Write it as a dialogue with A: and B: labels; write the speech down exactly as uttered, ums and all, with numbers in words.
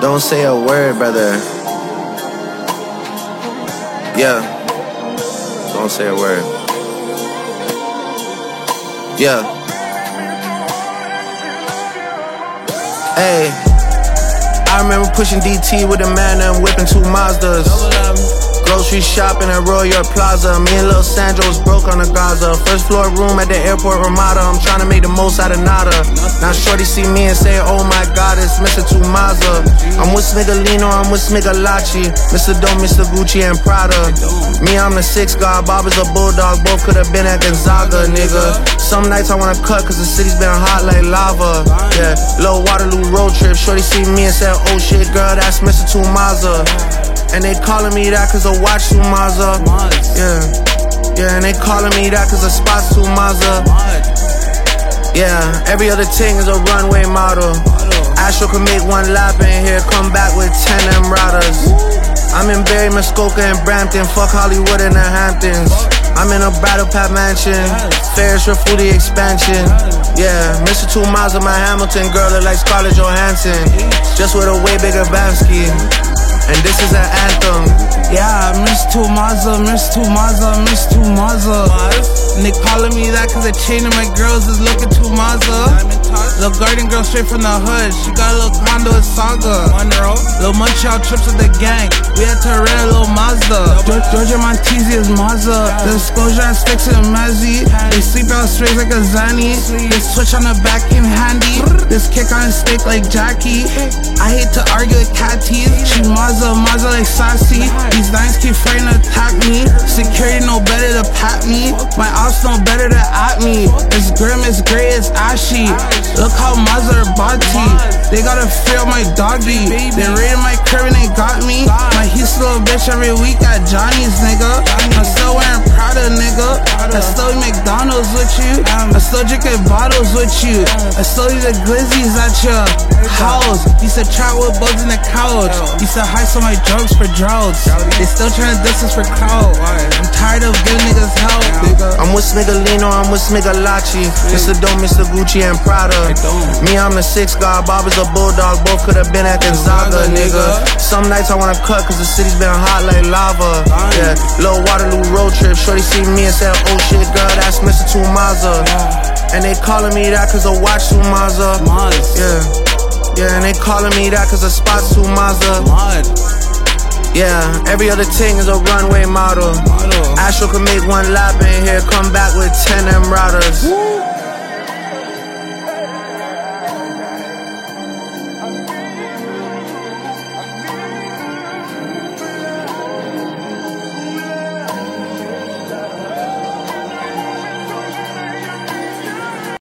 A: Don't say a word, brother. Yeah. Don't say a word. Yeah. Hey. I remember pushing D T with a man and whipping two Mazdas. Grocery shopping at Royal Plaza. Me and Lil Sandro was broke on the Gaza. First floor room at the airport Ramada. I'm trying to make the most out of nada. Now shorty see me and say, oh my God, it's Mister Tumaza. I'm with Smigalino, I'm with Smigalachi. Mister Dome, Mister Gucci and Prada. Me, I'm the sixth god, Bob is a bulldog. Both could've been at Gonzaga, nigga. Some nights I wanna cut cause the city's been hot like lava. Yeah, Lil Waterloo road trip. Shorty see me and said, oh shit girl, that's Mister Tumaza. And they calling me that cause I watch Tumaza. Yeah, yeah, and they calling me that cause I spot Tumaza. Yeah, every other thing is a runway model. Astro can make one lap in here, come back with ten Emiratas. I'm in Barry, Muskoka and Brampton, fuck Hollywood and the Hamptons. I'm in a Battle Pat mansion, Ferris Rafudi expansion. Yeah, Mister Tumaza, my Hamilton girl look like Scarlett Johansson, just with a way bigger Bamski. And this is an anthem.
B: Yeah, Miss Tumaza, Miss Tumaza, Miss Tumaza. And they calling me that cause the chain of my girls is looking Tumaza. Little garden girl straight from the hood, she got a little condo at Saga. Little Montreal trips with the gang, we had to rent a little Mazda. Georgia Montesi is Mazda, the exposure and sticks in Mazzy. They sleep out straight like a Zanny. This switch on the back came handy. This kick on a stick like Jackie. I hate to argue with cat teeth. She Mazda, Mazda like sassy. These nines keep trying to attack me. Security know better to pat me. My ops know better to at me. It's grim, it's gray, it's ashy. Look how Mazda are body. They gotta feel my doggy. They raided my crib and they got me. My he's little bitch every week at Johnny's, nigga. I'm still wearing Prada, nigga. I still eat McDonald's with you. I still drinking bottles with you. I still eat the glizzies at your house. Used to trap with bugs in the couch. Used to hide some of my drugs for droughts. They still trying to diss us for clout. I'm tired of giving niggas help.
A: I'm with Smigalino, I'm with Smigalachi. Mister Dome, Mister Gucci and Prada. Me, I'm the sixth god, Bob is a bulldog. Both could've been at Gonzaga, nigga. Some nights I wanna cut cause the city's been hot like lava. Yeah, Lil Waterloo road trip. Shorty see me and said, oh shit girl, that's Mister Tumaza. And they calling me that cause I watch Tumaza. Yeah, yeah, and they calling me that cause I spot Tumaza. Yeah, every other thing is a runway model. Astro can make one lap in here, come back with ten Emiratas.